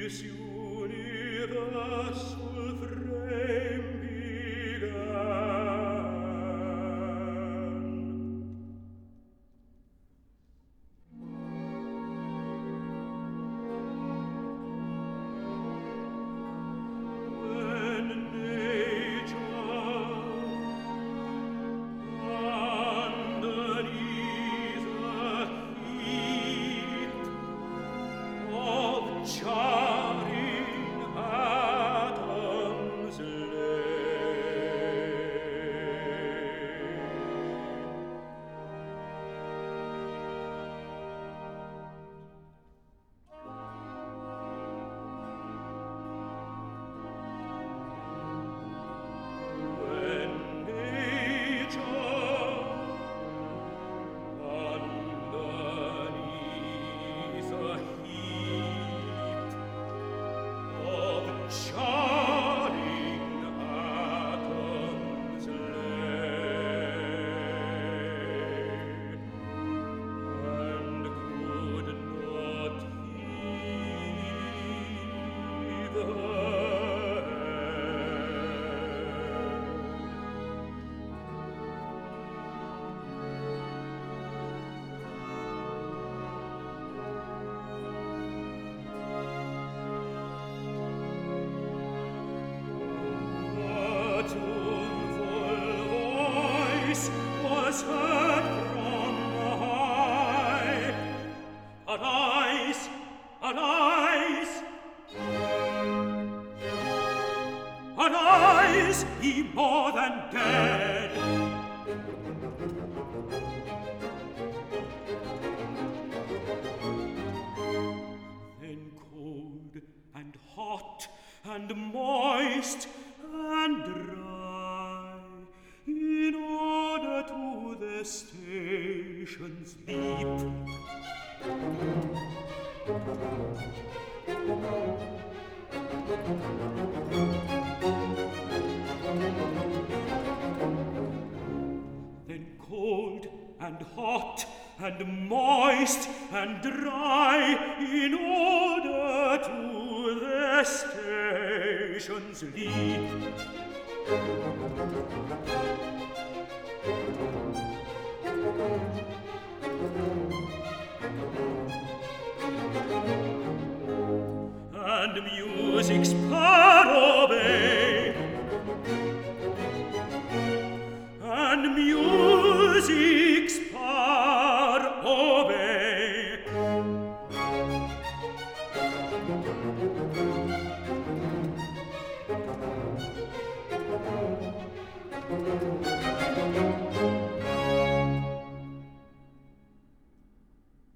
Arise, ye more than dead! Then cold and hot and moist and dry, in order to their stations leap. Then cold and hot and moist and dry, in order to their stations leap. And music's parobey